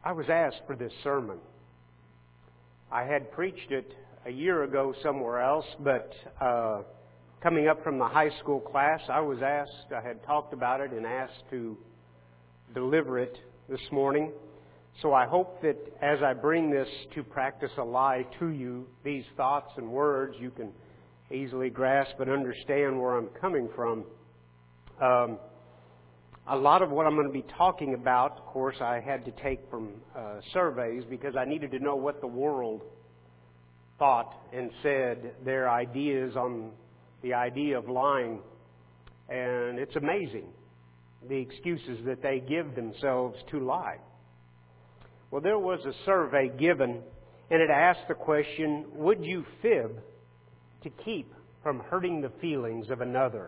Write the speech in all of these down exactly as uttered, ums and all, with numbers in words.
I was asked for this sermon. I had preached it a year ago somewhere else, but uh, coming up from the high school class, I was asked, I had talked about it and asked to deliver it this morning. So I hope that as I bring this to practice a lie to you, these thoughts and words, you can easily grasp and understand where I'm coming from. Um, a lot of what I'm going to be talking about, of course, I had to take from uh, surveys because I needed to know what the world thought and said, their ideas on the idea of lying. And it's amazing, the excuses that they give themselves to lie. Well, there was a survey given, and it asked the question, would you fib to keep from hurting the feelings of another?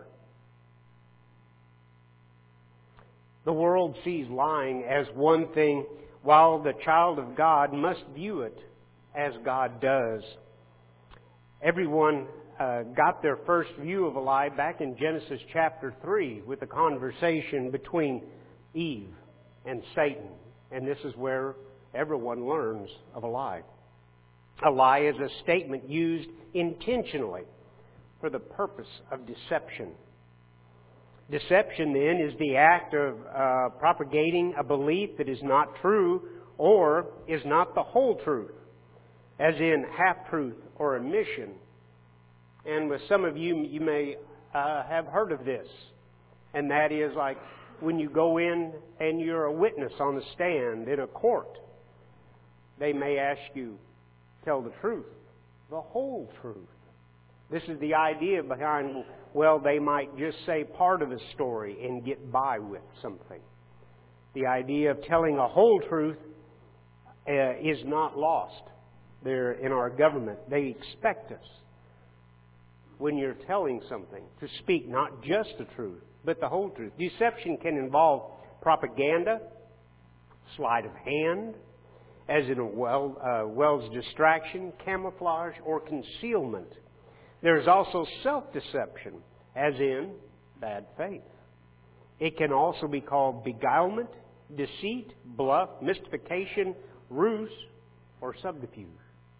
The world sees lying as one thing, while the child of God must view it as God does. Everyone uh, got their first view of a lie back in Genesis chapter three with the conversation between Eve and Satan. And this is where everyone learns of a lie. A lie is a statement used intentionally for the purpose of deception. Deception, then, is the act of uh, propagating a belief that is not true or is not the whole truth, as in half-truth or omission. And with some of you, you may uh, have heard of this, and that is like when you go in and you're a witness on the stand in a court, they may ask you, tell the truth, the whole truth. This is the idea behind, well, they might just say part of a story and get by with something. The idea of telling a whole truth uh, is not lost there in our government. They expect us, when you're telling something, to speak not just the truth, but the whole truth. Deception can involve propaganda, sleight of hand, as in a well, uh, Wells distraction, camouflage, or concealment. There's also self-deception, as in bad faith. It can also be called beguilement, deceit, bluff, mystification, ruse, or subterfuge.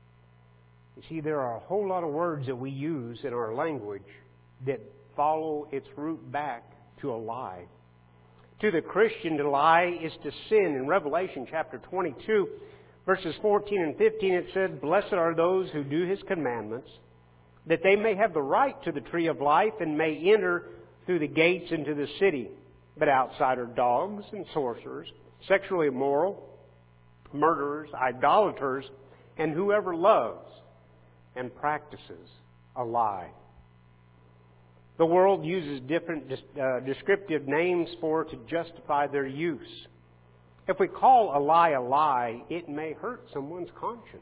You see, there are a whole lot of words that we use in our language that follow its root back to a lie. To the Christian, to lie is to sin. In Revelation chapter twenty-two, verses fourteen and fifteen, it said, "Blessed are those who do His commandments, that they may have the right to the tree of life and may enter through the gates into the city. But outside are dogs and sorcerers, sexually immoral, murderers, idolaters, and whoever loves and practices a lie." The world uses different uh, descriptive names for it to justify their use. If we call a lie a lie, it may hurt someone's conscience.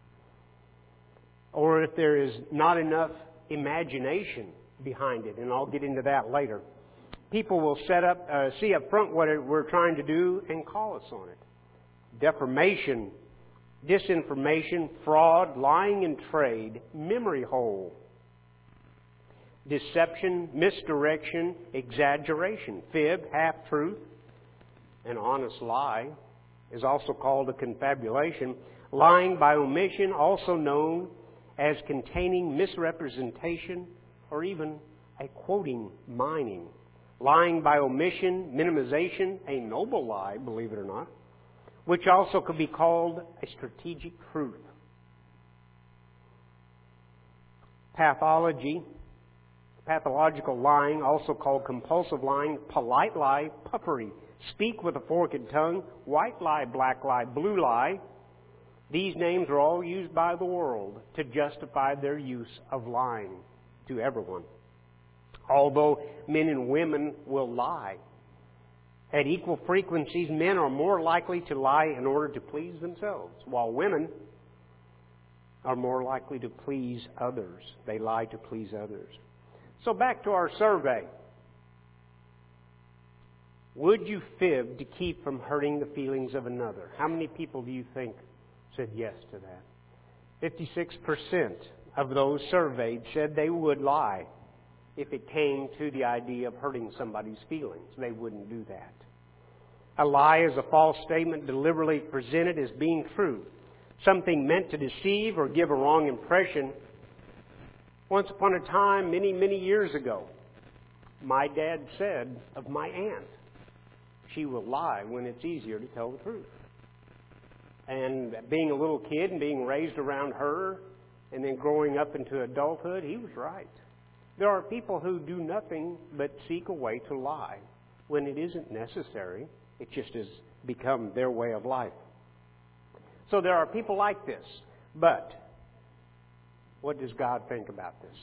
Or if there is not enough imagination behind it, and I'll get into that later. People will set up, uh, see up front what it, we're trying to do and call us on it. Defamation, disinformation, fraud, lying in trade, memory hole, deception, misdirection, exaggeration, fib, half-truth, an honest lie is also called a confabulation. Lying by omission, also known as containing misrepresentation or even a quoting mining. Lying by omission, minimization, a noble lie, believe it or not, which also could be called a strategic truth. Pathology, pathological lying, also called compulsive lying, polite lie, puffery, speak with a forked tongue, white lie, black lie, blue lie. These names are all used by the world to justify their use of lying to everyone. Although men and women will lie, at equal frequencies, men are more likely to lie in order to please themselves, while women are more likely to please others. They lie to please others. So back to our survey. Would you fib to keep from hurting the feelings of another? How many people do you think said yes to that? fifty-six percent of those surveyed said they would lie if it came to the idea of hurting somebody's feelings. They wouldn't do that. A lie is a false statement deliberately presented as being true, something meant to deceive or give a wrong impression. Once upon a time, many, many years ago, my dad said of my aunt, she will lie when it's easier to tell the truth. And being a little kid and being raised around her and then growing up into adulthood, he was right. There are people who do nothing but seek a way to lie when it isn't necessary. It just has become their way of life. So there are people like this. But what does God think about this?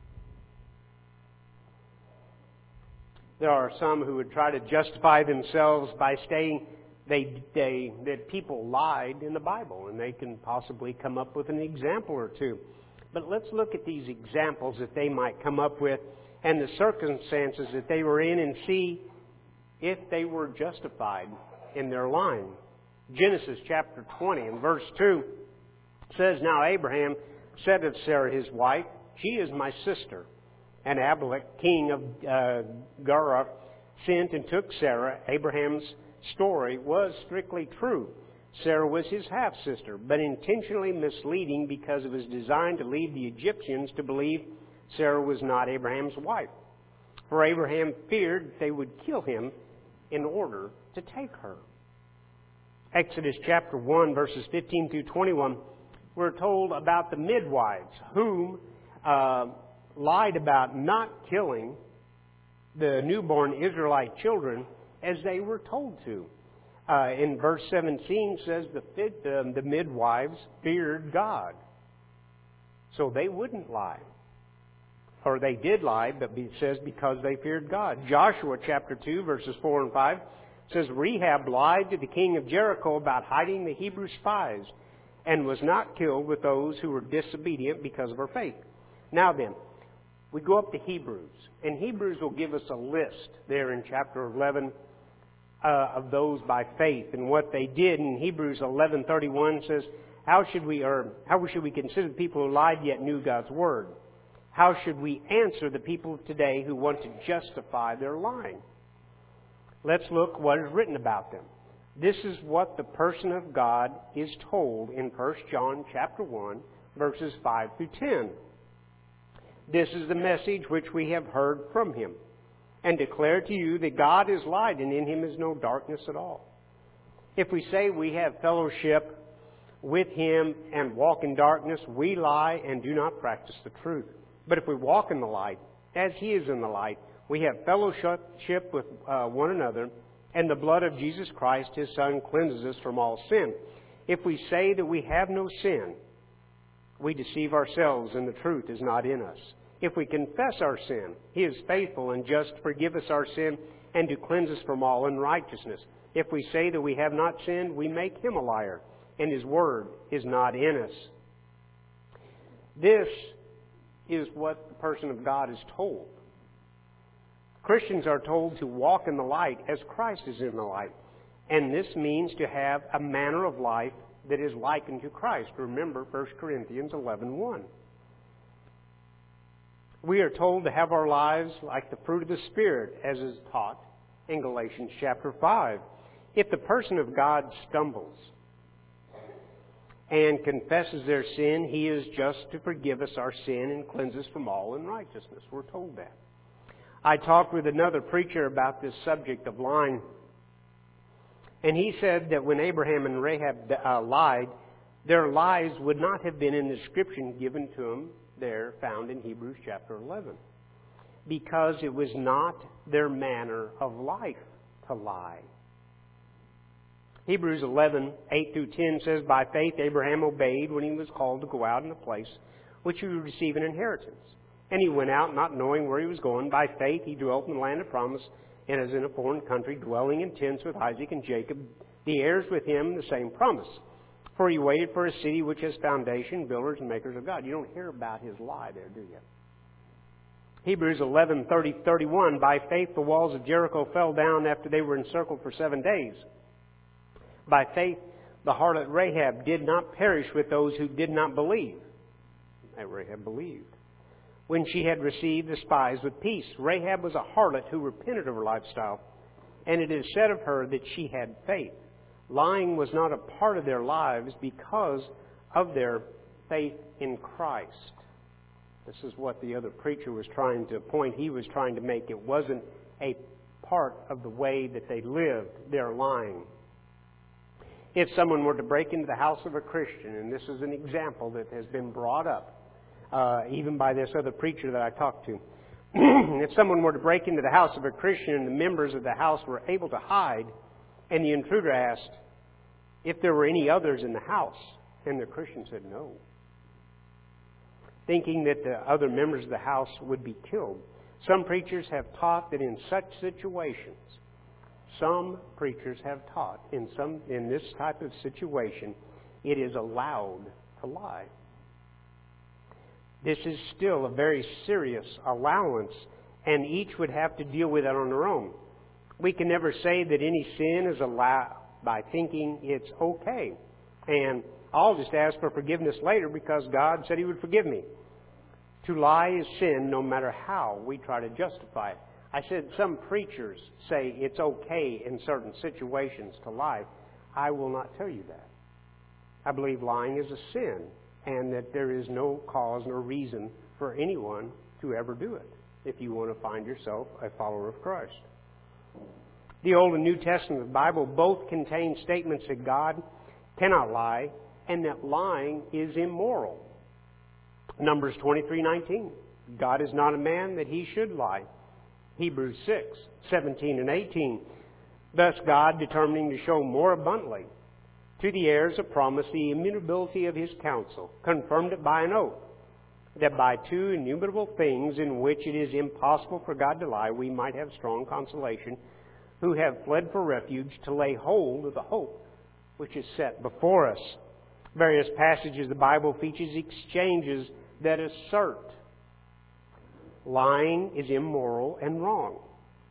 There are some who would try to justify themselves by saying they, they, that people lied in the Bible, and they can possibly come up with an example or two. But let's look at these examples that they might come up with and the circumstances that they were in and see if they were justified in their lying. Genesis chapter twenty and verse two says, Now Abraham said of Sarah his wife, She is my sister. And Abimelech, king of uh, Gerar, sent and took Sarah. Abraham's story was strictly true. Sarah was his half-sister, but intentionally misleading because of his design to lead the Egyptians to believe Sarah was not Abraham's wife. For Abraham feared they would kill him in order to take her. Exodus chapter one, verses fifteen through twenty-one, we're told about the midwives whom uh, lied about not killing the newborn Israelite children as they were told to. Uh, in verse seventeen says the, um, the midwives feared God. So they wouldn't lie. Or they did lie, but it says because they feared God. Joshua chapter two, verses four and five says, Rahab lied to the king of Jericho about hiding the Hebrew spies and was not killed with those who were disobedient because of her faith. Now then, we go up to Hebrews, and Hebrews will give us a list there in chapter eleven uh, of those by faith and what they did. In Hebrews eleven thirty-one says, How should we, or how should we consider the people who lied yet knew God's word? How should we answer the people of today who want to justify their lying? Let's look what is written about them. This is what the person of God is told in First John chapter one, verses five through ten. This is the message which we have heard from him, and declare to you that God is light, and in him is no darkness at all. If we say we have fellowship with him and walk in darkness, we lie and do not practice the truth. But if we walk in the light, as he is in the light, we have fellowship with uh, one another, and the blood of Jesus Christ, his Son, cleanses us from all sin. If we say that we have no sin, we deceive ourselves, and the truth is not in us. If we confess our sin, he is faithful and just to forgive us our sin and to cleanse us from all unrighteousness. If we say that we have not sinned, we make him a liar, and his word is not in us. This is what the person of God is told. Christians are told to walk in the light as Christ is in the light. And this means to have a manner of life that is likened to Christ. Remember First Corinthians eleven one. We are told to have our lives like the fruit of the Spirit, as is taught in Galatians chapter five. If the person of God stumbles and confesses their sin, he is just to forgive us our sin and cleanse us from all unrighteousness. We're told that. I talked with another preacher about this subject of lying, and he said that when Abraham and Rahab uh, lied, their lies would not have been in the description given to them there, found in Hebrews chapter eleven, because it was not their manner of life to lie. Hebrews eleven eight through ten says, By faith Abraham obeyed when he was called to go out in a place which he would receive an inheritance. And he went out not knowing where he was going. By faith he dwelt in the land of promise, and as in a foreign country, dwelling in tents with Isaac and Jacob, the heirs with him the same promise. For he waited for a city which has foundation, builders and makers of God. You don't hear about his lie there, do you? Hebrews eleven thirty thirty-one, By faith the walls of Jericho fell down after they were encircled for seven days. By faith the harlot Rahab did not perish with those who did not believe. Rahab believed. When she had received the spies with peace, Rahab was a harlot who repented of her lifestyle and it is said of her that she had faith. Lying was not a part of their lives because of their faith in Christ. This is what the other preacher was trying to point. He was trying to make it wasn't a part of the way that they lived, their lying. If someone were to break into the house of a Christian, and this is an example that has been brought up uh, even by this other preacher that I talked to. If someone were to break into the house of a Christian and the members of the house were able to hide, and the intruder asked if there were any others in the house, and the Christian said no, thinking that the other members of the house would be killed. Some preachers have taught that in such situations, some preachers have taught in some in this type of situation, it is allowed to lie. This is still a very serious allowance, and each would have to deal with it on their own. We can never say that any sin is allowed by thinking it's okay. And I'll just ask for forgiveness later because God said He would forgive me. To lie is sin no matter how we try to justify it. I said some preachers say it's okay in certain situations to lie. I will not tell you that. I believe lying is a sin and that there is no cause nor reason for anyone to ever do it if you want to find yourself a follower of Christ. The Old and New Testament of the Bible both contain statements that God cannot lie and that lying is immoral. Numbers twenty-three nineteen. God is not a man that He should lie. Hebrews six seventeen and eighteen. Thus God, determining to show more abundantly to the heirs of promise the immutability of His counsel, confirmed it by an oath, that by two immutable things in which it is impossible for God to lie, we might have strong consolation, who have fled for refuge to lay hold of the hope which is set before us. Various passages of the Bible features exchanges that assert lying is immoral and wrong.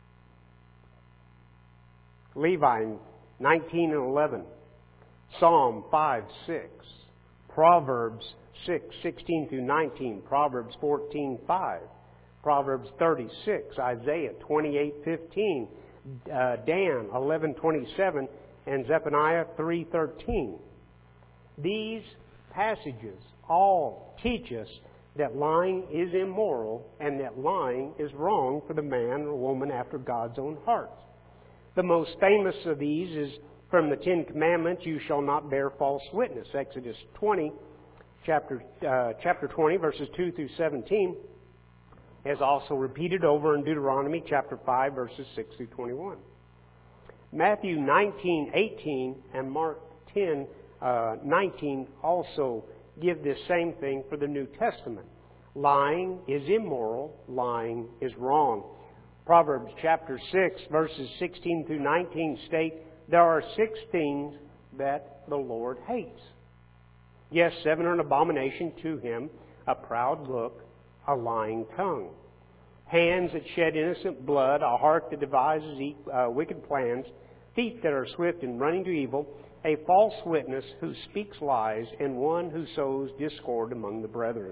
Levi nineteen and eleven, Psalm five six, Proverbs six sixteen through nineteen, Proverbs fourteen five, Proverbs thirty-six, Isaiah twenty-eight fifteen, uh, Dan eleven twenty-seven, and Zephaniah three thirteen. These passages all teach us that lying is immoral and that lying is wrong for the man or woman after God's own heart. The most famous of these is from the Ten Commandments, you shall not bear false witness, Exodus twenty, chapter, uh, chapter twenty, verses two through seventeen, as also repeated over in Deuteronomy chapter five, verses six through twenty-one. Matthew nineteen eighteen and Mark ten uh, nineteen also give this same thing for the New Testament. Lying is immoral. Lying is wrong. Proverbs chapter six, verses sixteen through nineteen state, there are six things that the Lord hates. Yes, seven are an abomination to Him: a proud look, a lying tongue, hands that shed innocent blood, a heart that devises uh, wicked plans, feet that are swift in running to evil, a false witness who speaks lies, and one who sows discord among the brethren.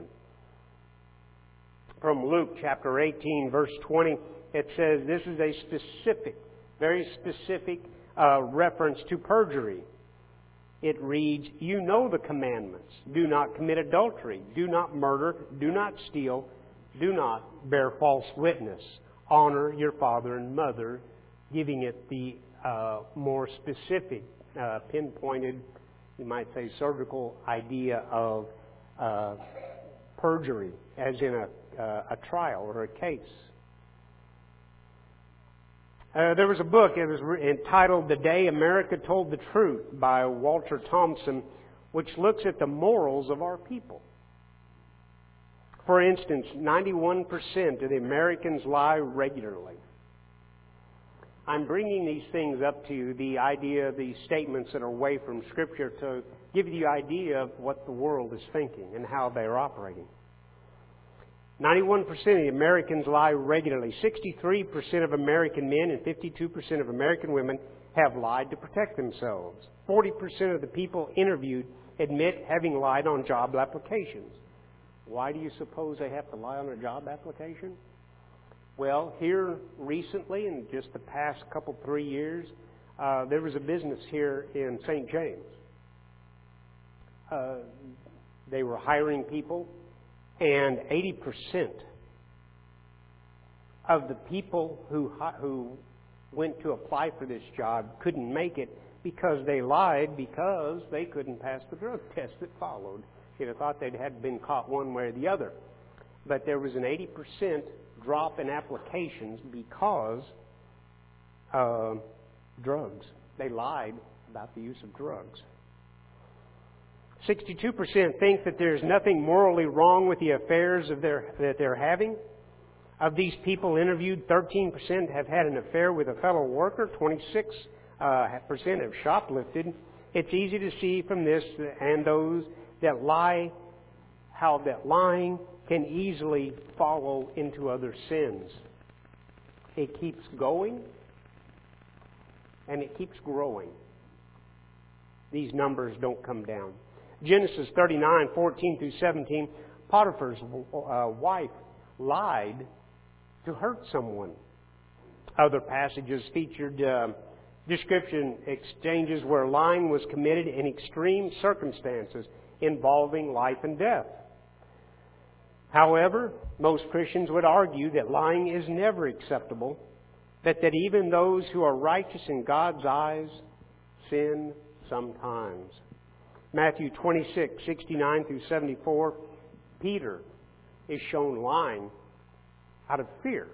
From Luke chapter eighteen, verse twenty, it says this is a specific, very specific uh, reference to perjury. It reads, you know the commandments. Do not commit adultery. Do not murder. Do not steal. Do not bear false witness. Honor your father and mother, giving it the uh, more specific, uh, pinpointed, you might say, surgical idea of uh, perjury, as in a, uh, a trial or a case. Uh, there was a book, it was re- entitled The Day America Told the Truth by Walter Thompson, which looks at the morals of our people. For instance, ninety-one percent of the Americans lie regularly. I'm bringing these things up to you, the idea, these statements that are away from Scripture, to give you the idea of what the world is thinking and how they are operating. ninety-one percent of the Americans lie regularly. sixty-three percent of American men and fifty-two percent of American women have lied to protect themselves. forty percent of the people interviewed admit having lied on job applications. Why do you suppose they have to lie on a job application? Well, here recently, in just the past couple, three years, uh, there was a business here in Saint James. Uh, they were hiring people, and eighty percent of the people who who went to apply for this job couldn't make it because they lied because they couldn't pass the drug test that followed. You'd have thought they'd had been caught one way or the other. But there was an eighty percent drop in applications because uh, drugs. They lied about the use of drugs. sixty-two percent think that there's nothing morally wrong with the affairs of their, that they're having. Of these people interviewed, thirteen percent have had an affair with a fellow worker. twenty-six percent have shoplifted. It's easy to see from this and those that lie, how that lying can easily follow into other sins. It keeps going and it keeps growing. These numbers don't come down. Genesis thirty-nine, fourteen through seventeen, Potiphar's uh, wife lied to hurt someone. Other passages featured uh, description exchanges where lying was committed in extreme circumstances involving life and death. However, most Christians would argue that lying is never acceptable, but that even those who are righteous in God's eyes sin sometimes. Matthew twenty-six, sixty-nine through seventy-four, Peter is shown lying out of fear.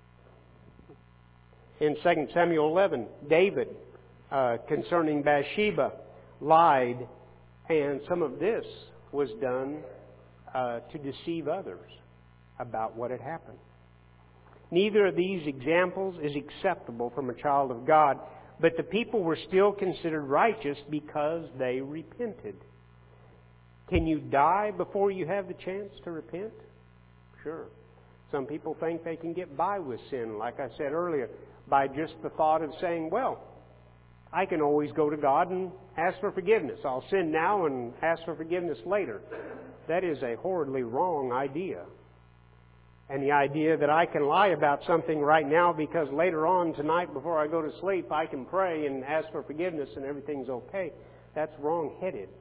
In Second Samuel eleven, David, uh, concerning Bathsheba, lied, and some of this was done uh, to deceive others about what had happened. Neither of these examples is acceptable from a child of God, but the people were still considered righteous because they repented. Can you die before you have the chance to repent? Sure. Some people think they can get by with sin, like I said earlier, by just the thought of saying, well, I can always go to God and ask for forgiveness. I'll sin now and ask for forgiveness later. That is a horridly wrong idea. And the idea that I can lie about something right now because later on tonight before I go to sleep I can pray and ask for forgiveness and everything's okay, that's wrong-headed.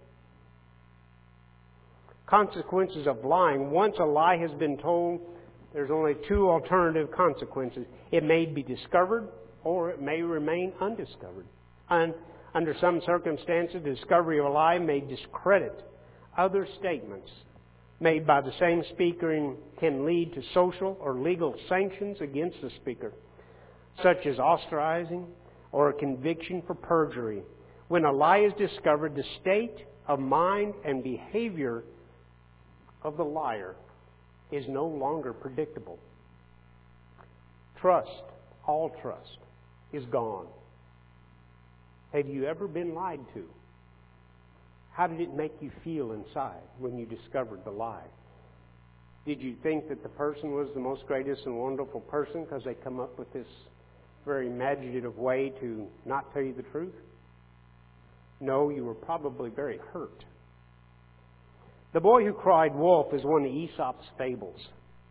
Consequences of lying. Once a lie has been told, there's only two alternative consequences. It may be discovered or it may remain undiscovered. And under some circumstances, the discovery of a lie may discredit other statements made by the same speaker and can lead to social or legal sanctions against the speaker, such as ostracizing or a conviction for perjury. When a lie is discovered, the state of mind and behavior of the liar is no longer predictable. Trust, all trust, is gone. Have you ever been lied to? How did it make you feel inside when you discovered the lie? Did you think that the person was the most greatest and wonderful person because they come up with this very imaginative way to not tell you the truth? No, you were probably very hurt. The boy who cried wolf is one of Aesop's fables.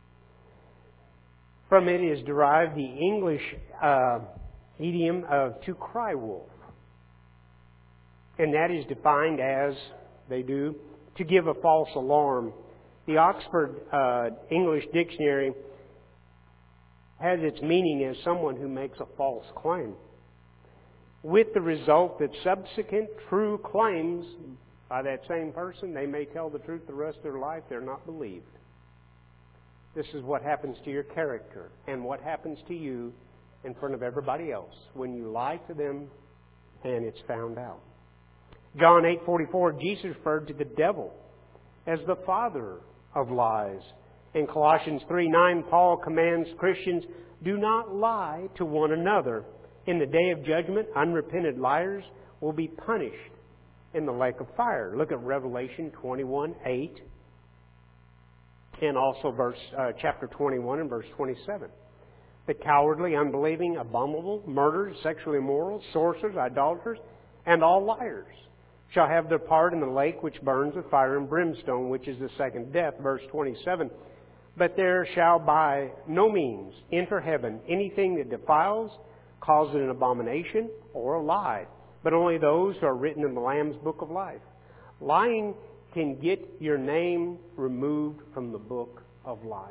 From it is derived the English uh, idiom of to cry wolf. And that is defined as, they do, to give a false alarm. The Oxford uh, English Dictionary has its meaning as someone who makes a false claim, with the result that subsequent true claims by that same person, they may tell the truth the rest of their life, they're not believed. This is what happens to your character and what happens to you in front of everybody else when you lie to them and it's found out. John eight forty-four, Jesus referred to the devil as the father of lies. In Colossians three nine, Paul commands Christians, do not lie to one another. In the day of judgment, unrepented liars will be punished in the lake of fire. Look at Revelation twenty-one eight and also verse uh, chapter twenty-one and verse twenty-seven. The cowardly, unbelieving, abominable, murderers, sexually immoral, sorcerers, idolaters, and all liars shall have their part in the lake which burns with fire and brimstone, which is the second death. Verse twenty-seven. But there shall by no means enter heaven anything that defiles, causes an abomination, or a lie, but only those who are written in the Lamb's book of life. Lying can get your name removed from the book of life.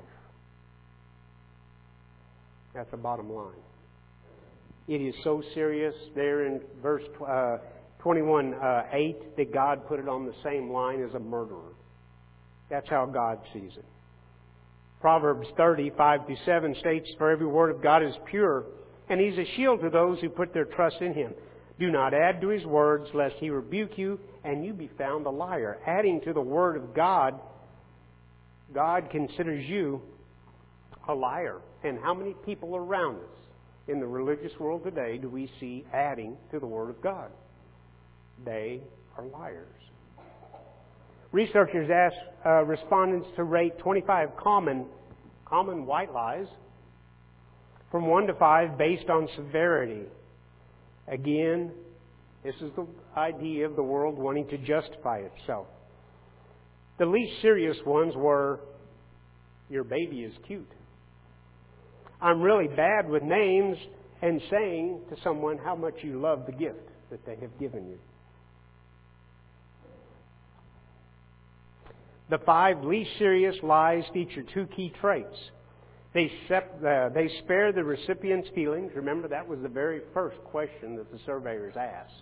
That's the bottom line. It is so serious there in verse uh, twenty-one eight that God put it on the same line as a murderer. That's how God sees it. Proverbs thirty, five through seven states, "For every word of God is pure, and He's a shield to those who put their trust in Him. Do not add to His words, lest He rebuke you, and you be found a liar." Adding to the Word of God, God considers you a liar. And how many people around us in the religious world today do we see adding to the Word of God? They are liars. Researchers asked uh, respondents to rate twenty-five common, common white lies from one to five based on severity. Again, this is the idea of the world wanting to justify itself. The least serious ones were, "Your baby is cute." "I'm really bad with names," and saying to someone how much you love the gift that they have given you. The five least serious lies feature two key traits. They, sep- uh, they spare the recipient's feelings. Remember, that was the very first question that the surveyors asked.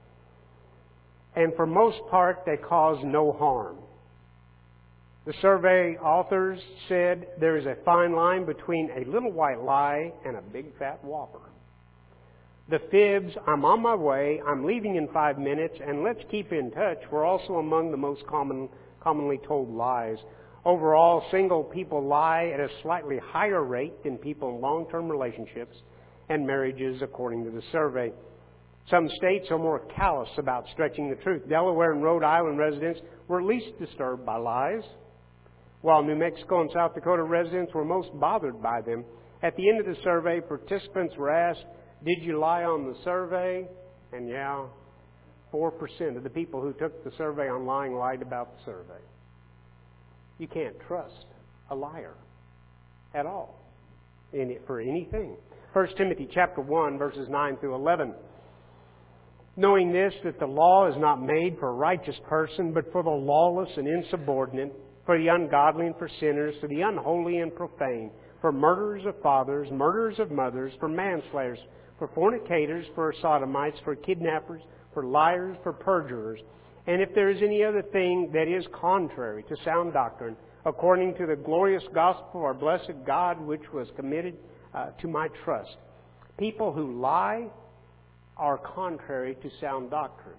And for most part, they cause no harm. The survey authors said there is a fine line between a little white lie and a big fat whopper. The fibs, "I'm on my way, I'm leaving in five minutes, and let's keep in touch," were also among the most common commonly told lies. Overall, single people lie at a slightly higher rate than people in long-term relationships and marriages, according to the survey. Some states are more callous about stretching the truth. Delaware and Rhode Island residents were least disturbed by lies, while New Mexico and South Dakota residents were most bothered by them. At the end of the survey, participants were asked, "Did you lie on the survey?" And yeah, four percent of the people who took the survey on lying lied about the survey. You can't trust a liar at all in it for anything. First Timothy chapter one, verses nine through eleven. "Knowing this, that the law is not made for a righteous person, but for the lawless and insubordinate, for the ungodly and for sinners, for the unholy and profane, for murderers of fathers, murderers of mothers, for manslayers, for fornicators, for sodomites, for kidnappers, for liars, for perjurers. And if there is any other thing that is contrary to sound doctrine, according to the glorious gospel of our blessed God, which was committed uh, to my trust." People who lie are contrary to sound doctrine.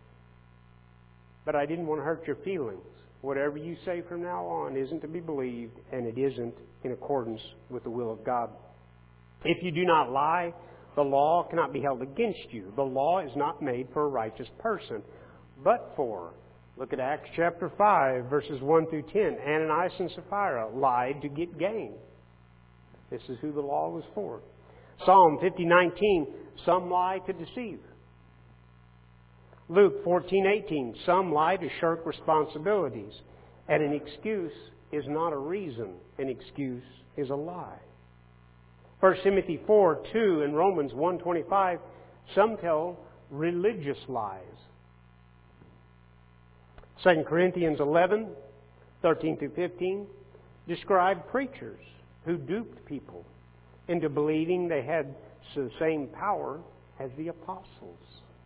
But I didn't want to hurt your feelings. Whatever you say from now on isn't to be believed, and it isn't in accordance with the will of God. If you do not lie, the law cannot be held against you. The law is not made for a righteous person, but for, look at Acts chapter five, verses one through ten. Ananias and Sapphira lied to get gain. This is who the law was for. Psalm fifty nineteen, some lie to deceive. Luke fourteen eighteen, some lie to shirk responsibilities. And an excuse is not a reason. An excuse is a lie. First Timothy four two and Romans one twenty-five, some tell religious lies. Second Corinthians eleven thirteen through fifteen describe preachers who duped people into believing they had the same power as the apostles.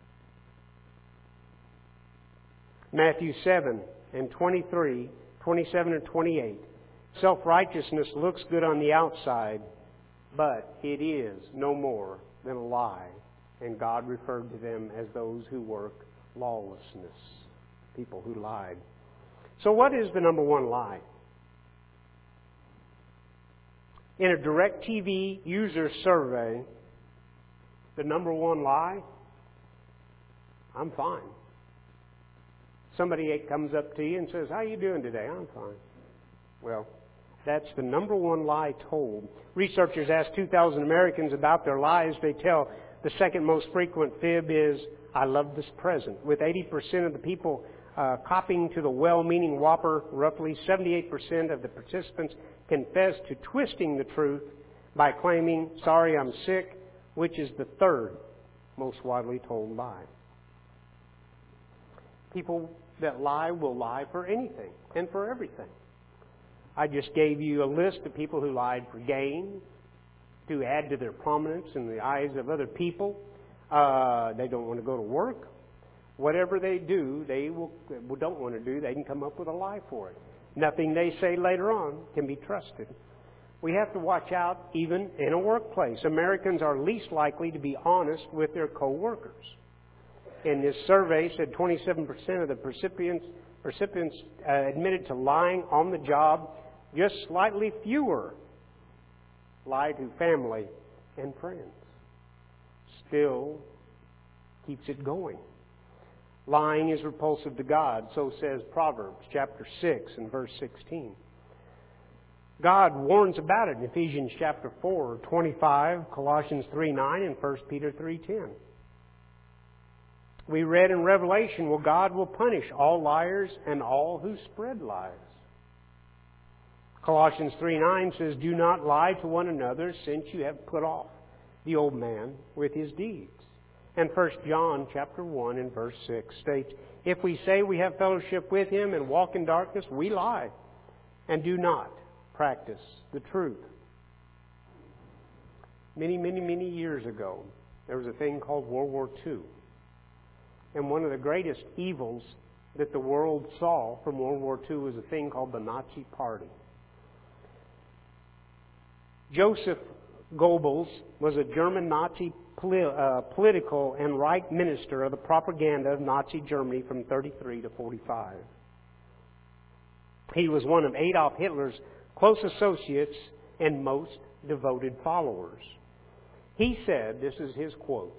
Matthew seven and twenty-three, twenty-seven and twenty-eight. Self-righteousness looks good on the outside, but it is no more than a lie. And God referred to them as those who work lawlessness. People who lied. So what is the number one lie? In a DirecTV user survey, the number one lie, I'm fine. Somebody comes up to you and says, "How you doing today?" "I'm fine." Well, that's the number one lie told. Researchers asked two thousand Americans about their lies. They tell the second most frequent fib is, "I love this present," with eighty percent of the people uh, copying to the well-meaning whopper, roughly seventy-eight percent of the participants confessed to twisting the truth by claiming, sorry, I'm sick, which is the third most widely told lie. People that lie will lie for anything and for everything. I just gave you a list of people who lied for gain, to add to their prominence in the eyes of other people. Uh, they don't want to go to work. Whatever they do, they will, don't want to do, they can come up with a lie for it. Nothing they say later on can be trusted. We have to watch out even in a workplace. Americans are least likely to be honest with their co-workers. In this survey, said twenty-seven percent of the recipients, recipients uh, admitted to lying on the job. Just slightly fewer lie to family and friends. Still keeps it going. Lying is repulsive to God, so says Proverbs chapter six and verse sixteen. God warns about it in Ephesians chapter four, twenty-five, Colossians three nine, and First Peter three ten. We read in Revelation, well, God will punish all liars and all who spread lies. Colossians three nine says, do not lie to one another, since you have put off the old man with his deeds. And First John chapter one and verse six states, if we say we have fellowship with him and walk in darkness, we lie and do not practice the truth. Many, many, many years ago, there was a thing called World War Two. And one of the greatest evils that the world saw from World War Two was a thing called the Nazi Party. Joseph Goebbels was a German Nazi poli- uh, political and right minister of the propaganda of Nazi Germany from thirty-three to forty-five. He was one of Adolf Hitler's close associates and most devoted followers. He said, this is his quote,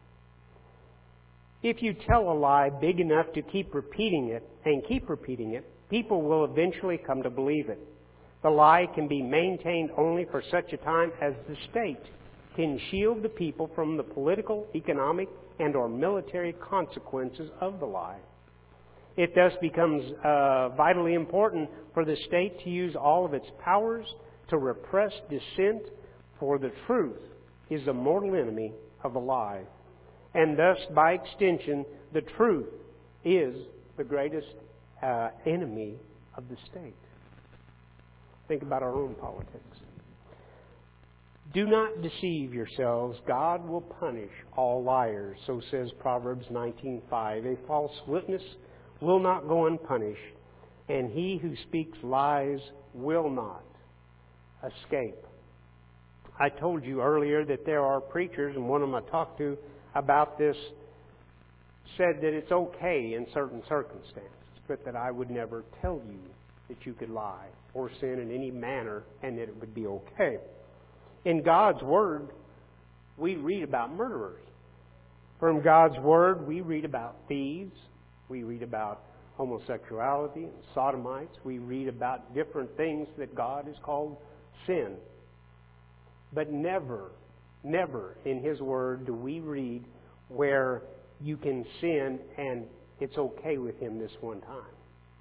if you tell a lie big enough to keep repeating it and keep repeating it, people will eventually come to believe it. The lie can be maintained only for such a time as the state can shield the people from the political, economic, and or military consequences of the lie. It thus becomes uh, vitally important for the state to use all of its powers to repress dissent, for the truth is the mortal enemy of the lie. And thus, by extension, the truth is the greatest uh, enemy of the state. Think about our own politics. Do not deceive yourselves. God will punish all liars. So says Proverbs nineteen five. A false witness will not go unpunished, and he who speaks lies will not escape. I told you earlier that there are preachers, and one of them I talked to about this said that it's okay in certain circumstances, but that I would never tell you that you could lie or sin in any manner and that it would be okay. In God's Word, we read about murderers. From God's Word, we read about thieves. We read about homosexuality and sodomites. We read about different things that God has called sin. But never, never in His Word do we read where you can sin and it's okay with Him this one time.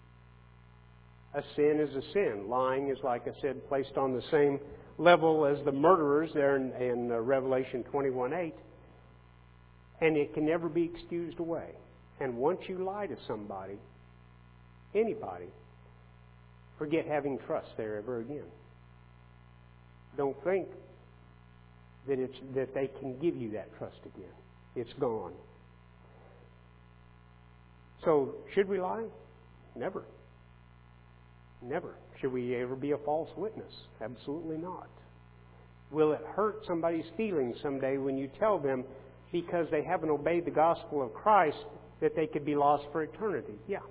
A sin is a sin. Lying is, like I said, placed on the same level as the murderers there in, in uh, Revelation twenty-one eight. And it can never be excused away. And once you lie to somebody, anybody, forget having trust there ever again. Don't think that it's that they can give you that trust again. It's gone. So, should we lie? Never. Never. Should we ever be a false witness? Absolutely not. Will it hurt somebody's feelings someday when you tell them because they haven't obeyed the gospel of Christ that they could be lost for eternity? Yeah.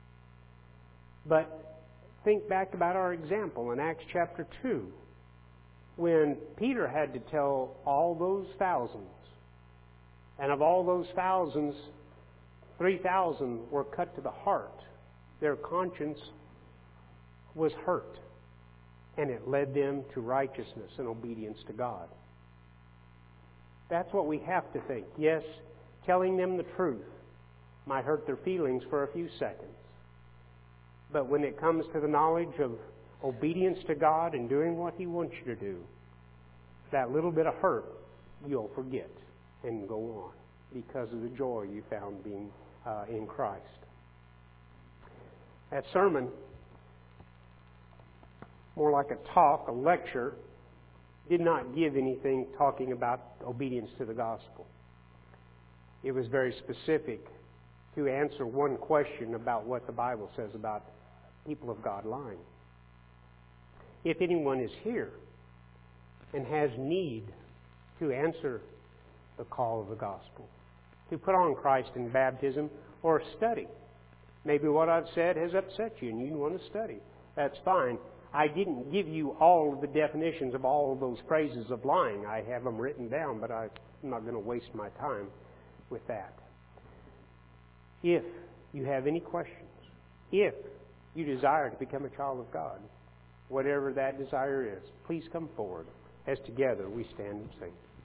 But think back about our example in Acts chapter two, when Peter had to tell all those thousands, and of all those thousands, three thousand were cut to the heart. Their conscience was hurt, and it led them to righteousness and obedience to God. That's what we have to think. Yes, telling them the truth might hurt their feelings for a few seconds. But when it comes to the knowledge of obedience to God and doing what He wants you to do, that little bit of hurt you'll forget and go on because of the joy you found being uh, in Christ. That sermon, more like a talk, a lecture, did not give anything talking about obedience to the gospel. It was very specific to answer one question about what the Bible says about people of God lying. If anyone is here and has need to answer the call of the gospel, to put on Christ in baptism or study, maybe what I've said has upset you and you want to study, that's fine. I didn't give you all of the definitions of all of those phrases of lying. I have them written down, but I'm not going to waste my time with that. If you have any questions, if you desire to become a child of God, whatever that desire is, please come forward as together we stand and sing.